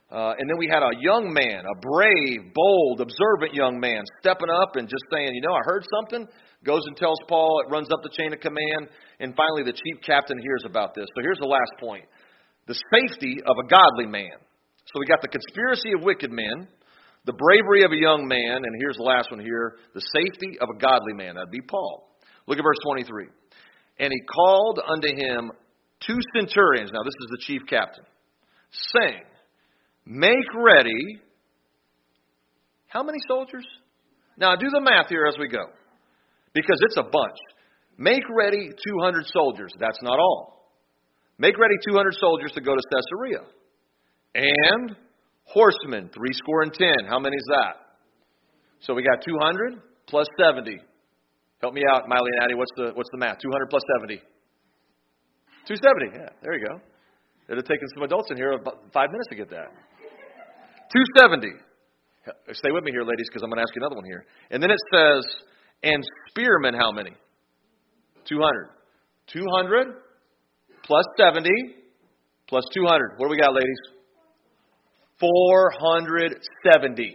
And then we had a young man, a brave, bold, observant young man, stepping up and just saying, I heard something. Goes and tells Paul. It runs up the chain of command. And finally, the chief captain hears about this. So here's the last point. The safety of a godly man. So we got the conspiracy of wicked men, the bravery of a young man, and here's the last one here, the safety of a godly man. That'd be Paul. Look at verse 23. And he called unto him 2 centurions. Now this is the chief captain. Saying, make ready. How many soldiers? Now do the math here as we go. Because it's a bunch. Make ready 200 soldiers. That's not all. Make ready 200 soldiers to go to Caesarea. And horsemen, 70. How many is that? So we got 200 plus 70. Help me out, Miley and Addie. What's the math? 200 plus 70. 270. Yeah, there you go. It would have taken some adults in here about 5 minutes to get that. 270. Stay with me here, ladies, because I'm going to ask you another one here. And then it says, and spearmen, how many? 200. 200 plus 70 plus 200. What do we got, ladies? 470.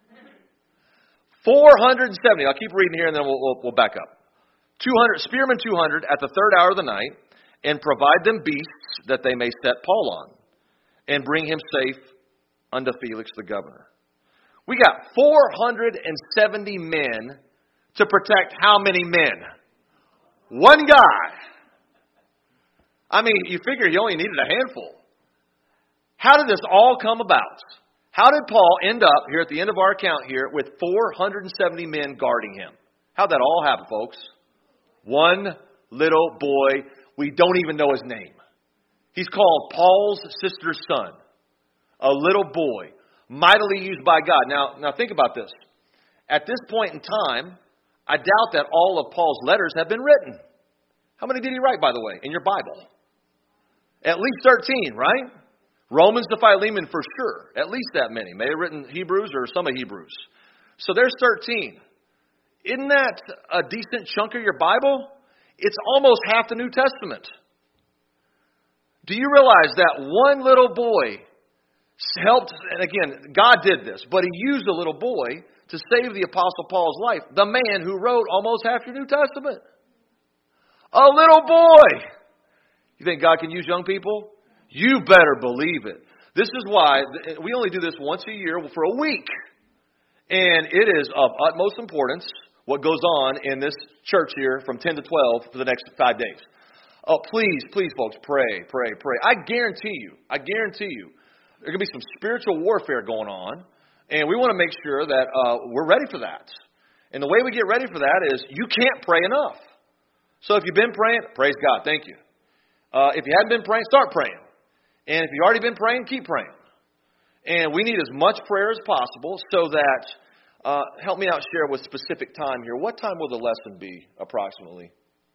470. I'll keep reading here and then we'll back up. 200 spearmen 200 at the 3rd hour of the night, and provide them beasts that they may set Paul on, and bring him safe unto Felix the governor. We got 470 men to protect how many men? One guy. I mean, you figure he only needed a handful. How did this all come about? How did Paul end up here at the end of our account here with 470 men guarding him? How'd that all happen, folks? One little boy. We don't even know his name. He's called Paul's sister's son. A little boy. Mightily used by God. Now think about this. At this point in time, I doubt that all of Paul's letters have been written. How many did he write, by the way, in your Bible? At least 13, right? Romans to Philemon for sure. At least that many. May have written Hebrews or some of Hebrews. So there's 13. Isn't that a decent chunk of your Bible? It's almost half the New Testament. Do you realize that one little boy helped, and again, God did this, but he used a little boy to save the Apostle Paul's life, the man who wrote almost half your New Testament. A little boy. You think God can use young people? You better believe it. This is why we only do this once a year for a week. And it is of utmost importance what goes on in this church here from 10 to 12 for the next 5 days. Oh, please, folks, pray. I guarantee you, there's going to be some spiritual warfare going on. And we want to make sure that we're ready for that. And the way we get ready for that is you can't pray enough. So if you've been praying, praise God, thank you. If you haven't been praying, start praying. And if you've already been praying, keep praying. And we need as much prayer as possible so that, help me out, share with specific time here. What time will the lesson be approximately?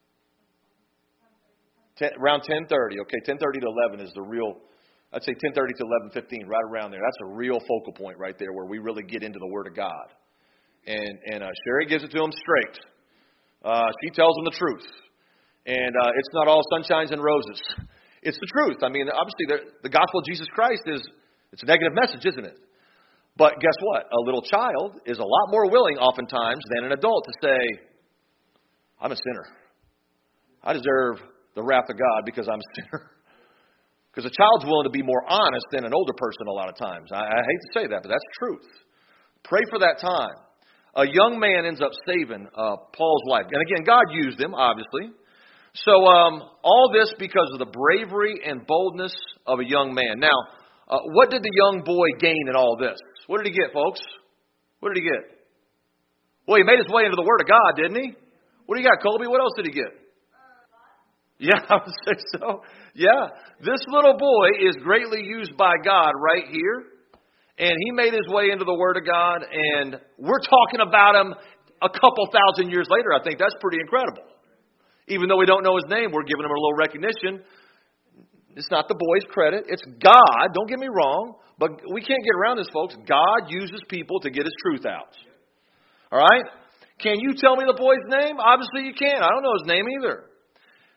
Around 10:30. Okay, 10:30 to 11 is the real, I'd say 10:30 to 11:15, right around there. That's a real focal point right there where we really get into the Word of God. And Sherry gives it to them straight. She tells them the truth. And it's not all sunshines and roses. It's the truth. I mean, obviously, the gospel of Jesus Christ it's a negative message, isn't it? But guess what? A little child is a lot more willing, oftentimes, than an adult to say, I'm a sinner. I deserve the wrath of God because I'm a sinner. Because a child's willing to be more honest than an older person a lot of times. I hate to say that, but that's truth. Pray for that time. A young man ends up saving Paul's life. And again, God used him, obviously. So all this because of the bravery and boldness of a young man. Now, what did the young boy gain in all this? What did he get, folks? What did he get? Well, he made his way into the Word of God, didn't he? What do you got, Colby? What else did he get? Yeah, I would say so. Yeah, this little boy is greatly used by God right here. And he made his way into the Word of God. And we're talking about him a couple thousand years later. I think that's pretty incredible. Even though we don't know his name, we're giving him a little recognition. It's not the boy's credit. It's God. Don't get me wrong. But we can't get around this, folks. God uses people to get his truth out. All right? Can you tell me the boy's name? Obviously you can. I don't know his name either.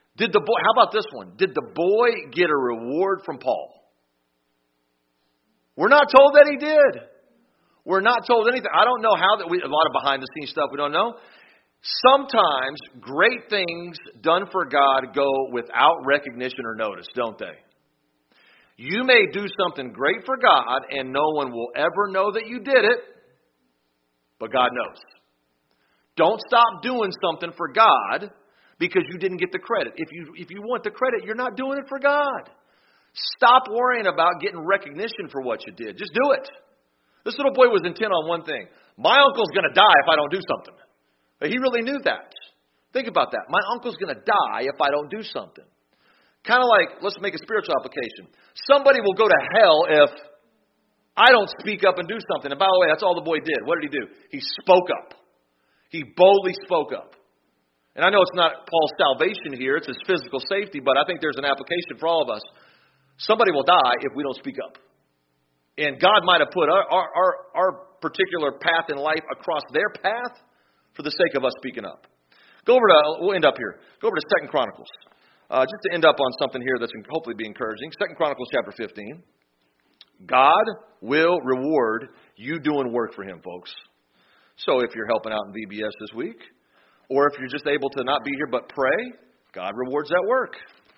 How about this one? Did the boy get a reward from Paul? We're not told that he did. We're not told anything. I don't know how that a lot of behind the scenes stuff we don't know. Sometimes great things done for God go without recognition or notice, don't they? You may do something great for God and no one will ever know that you did it, but God knows. Don't stop doing something for God because you didn't get the credit. If you want the credit, you're not doing it for God. Stop worrying about getting recognition for what you did. Just do it. This little boy was intent on one thing. My uncle's going to die if I don't do something. He really knew that. Think about that. My uncle's going to die if I don't do something. Kind of like, let's make a spiritual application. Somebody will go to hell if I don't speak up and do something. And by the way, that's all the boy did. What did he do? He spoke up. He boldly spoke up. And I know it's not Paul's salvation here. It's his physical safety. But I think there's an application for all of us. Somebody will die if we don't speak up. And God might have put our particular path in life across their path for the sake of us speaking up. We'll end up here. Go over to 2 Chronicles. Just to end up on something here that's hopefully be encouraging. 2 Chronicles chapter 15. God will reward you doing work for Him, folks. So if you're helping out in VBS this week, or if you're just able to not be here but pray, God rewards that work.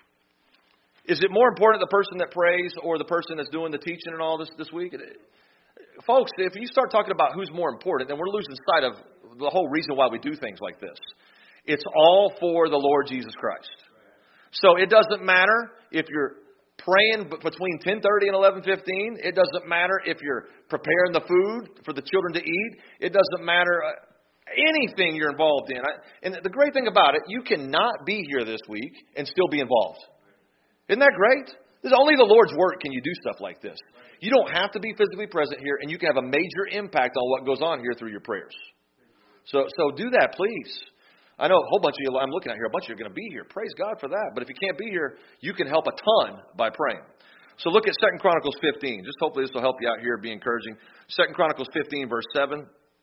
Is it more important the person that prays or the person that's doing the teaching and all this week? Folks, if you start talking about who's more important, then we're losing sight of the whole reason why we do things like this. It's all for the Lord Jesus Christ. So it doesn't matter if you're praying between 10:30 and 11:15. It doesn't matter if you're preparing the food for the children to eat. It doesn't matter anything you're involved in. And the great thing about it, you cannot be here this week and still be involved. Isn't that great? Only the Lord's work can you do stuff like this. You don't have to be physically present here, and you can have a major impact on what goes on here through your prayers. So do that, please. I know a whole bunch of you, I'm looking at here, a bunch of you are going to be here. Praise God for that. But if you can't be here, you can help a ton by praying. So look at 2 Chronicles 15. Just hopefully this will help you out here, be encouraging. 2 Chronicles 15, verse 7.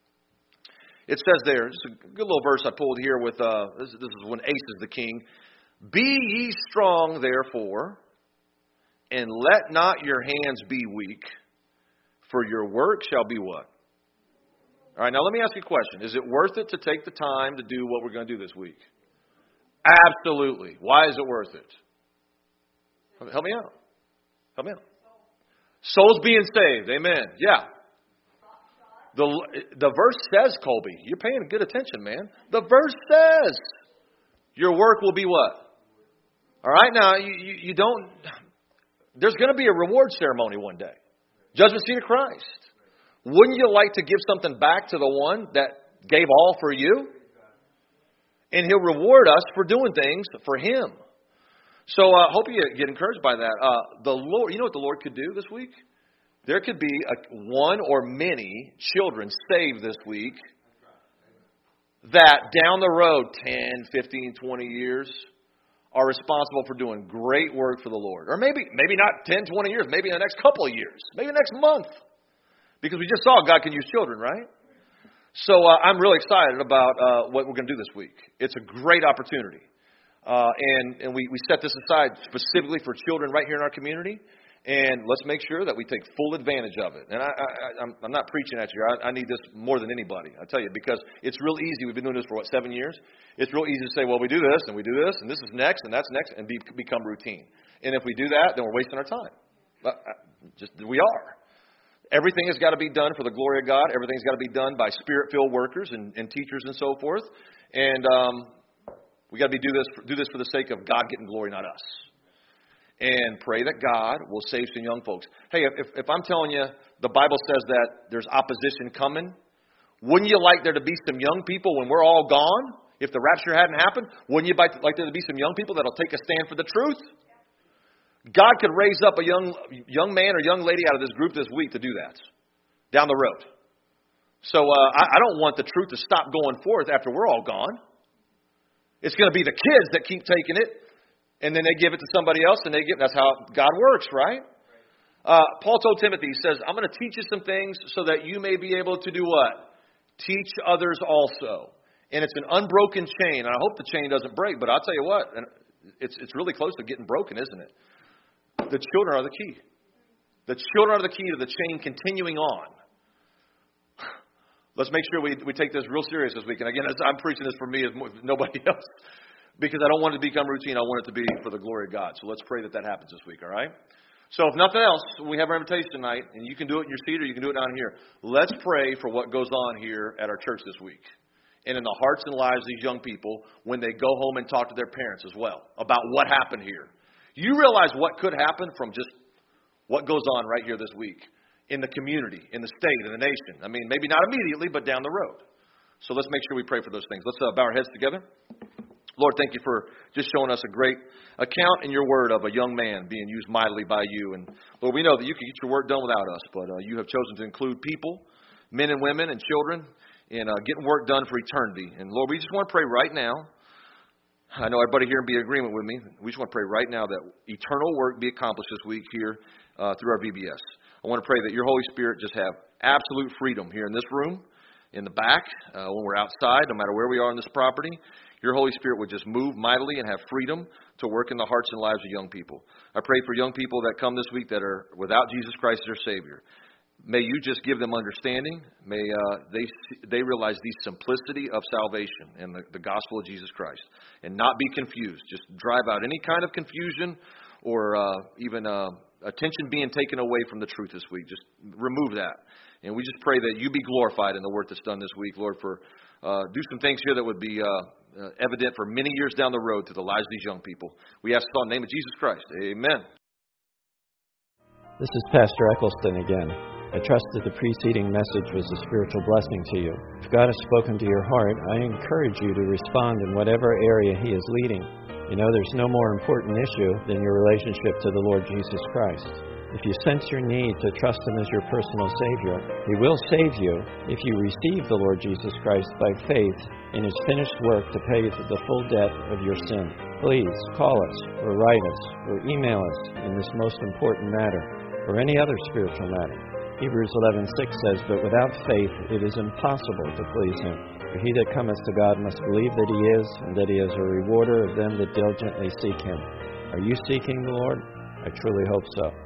It says there, just a good little verse I pulled here with, this is when Asa is the king. Be ye strong, therefore, and let not your hands be weak, for your work shall be what? All right, now let me ask you a question. Is it worth it to take the time to do what we're going to do this week? Absolutely. Why is it worth it? Help me out. Help me out. Souls being saved. Amen. Yeah. The verse says, Colby, you're paying good attention, man. The verse says your work will be what? All right, now you don't, there's going to be a reward ceremony one day. Judgment seat of Christ. Wouldn't you like to give something back to the one that gave all for you? And He'll reward us for doing things for Him. So I hope you get encouraged by that. The Lord, you know what the Lord could do this week? There could be one or many children saved this week that down the road, 10, 15, 20 years, are responsible for doing great work for the Lord. Or maybe not 10, 20 years, maybe in the next couple of years, maybe next month. Because we just saw God can use children, right? So I'm really excited about what we're going to do this week. It's a great opportunity. And we set this aside specifically for children right here in our community. And let's make sure that we take full advantage of it. And I'm not preaching at you. I need this more than anybody, I tell you, because it's real easy. We've been doing this for, 7 years? It's real easy to say, well, we do this, and we do this, and this is next, and that's next, and become routine. And if we do that, then we're wasting our time. We are. Everything has got to be done for the glory of God. Everything's got to be done by Spirit-filled workers and teachers and so forth. And we got to do this for the sake of God getting glory, not us. And pray that God will save some young folks. Hey, if I'm telling you the Bible says that there's opposition coming, wouldn't you like there to be some young people when we're all gone? If the rapture hadn't happened, wouldn't you like there to be some young people that'll take a stand for the truth? God could raise up a young man or young lady out of this group this week to do that down the road. So I don't want the truth to stop going forth after we're all gone. It's going to be the kids that keep taking it. And then they give it to somebody else, and that's how God works, right? Paul told Timothy, he says, I'm going to teach you some things so that you may be able to do what? Teach others also. And it's an unbroken chain, and I hope the chain doesn't break, but I'll tell you what, it's really close to getting broken, isn't it? The children are the key. The children are the key to the chain continuing on. Let's make sure we take this real serious this week. And again, I'm preaching this for me as nobody else, because I don't want it to become routine. I want it to be for the glory of God. So let's pray that happens this week, all right? So if nothing else, we have our invitation tonight, and you can do it in your seat or you can do it down here. Let's pray for what goes on here at our church this week, and in the hearts and lives of these young people when they go home and talk to their parents as well about what happened here. You realize what could happen from just what goes on right here this week in the community, in the state, in the nation. I mean, maybe not immediately, but down the road. So let's make sure we pray for those things. Let's bow our heads together. Lord, thank you for just showing us a great account in your word of a young man being used mightily by you. And Lord, we know that you can get your work done without us, but you have chosen to include people, men and women and children, in getting work done for eternity. And Lord, we just want to pray right now. I know everybody here will be in agreement with me. We just want to pray right now that eternal work be accomplished this week here through our VBS. I want to pray that your Holy Spirit just have absolute freedom here in this room, in the back, when we're outside, no matter where we are on this property. Your Holy Spirit would just move mightily and have freedom to work in the hearts and lives of young people. I pray for young people that come this week that are without Jesus Christ as their Savior. May you just give them understanding. May they realize the simplicity of salvation and the gospel of Jesus Christ, and not be confused. Just drive out any kind of confusion or even attention being taken away from the truth this week. Just remove that. And we just pray that you be glorified in the work that's done this week, Lord, for do some things here that would be evident for many years down the road to the lives of these young people. We ask this in the name of Jesus Christ. Amen. This is Pastor Eccleston again. I trust that the preceding message was a spiritual blessing to you. If God has spoken to your heart, I encourage you to respond in whatever area He is leading. You know, there's no more important issue than your relationship to the Lord Jesus Christ. If you sense your need to trust Him as your personal Savior, He will save you if you receive the Lord Jesus Christ by faith in His finished work to pay the full debt of your sin. Please call us or write us or email us in this most important matter or any other spiritual matter. Hebrews 11:6 says, "But without faith it is impossible to please Him. For he that cometh to God must believe that He is, and that He is a rewarder of them that diligently seek Him." Are you seeking the Lord? I truly hope so.